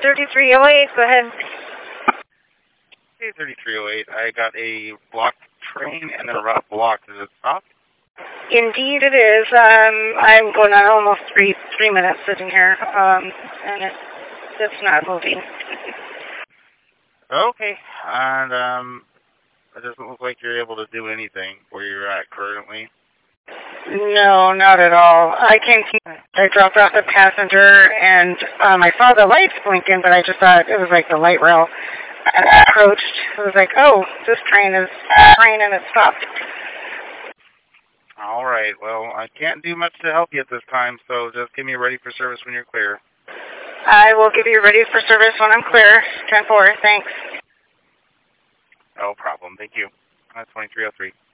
3308, go ahead. Hey, 3308, I got a blocked train and then a route blocked. Is it stopped? Indeed it is. I'm going on almost three minutes sitting here, and it's not moving. Okay, and it doesn't look like you're able to do anything where you're at currently. No, not at all. I dropped off a passenger, and I saw the lights blinking, but I just thought it was like the light rail. I approached. I was like, oh, this train is and it stopped. All right, well, I can't do much to help you at this time, so just get me ready for service when you're clear. I will give you ready for service when I'm clear. 10-4, thanks. No problem, thank you. 2303.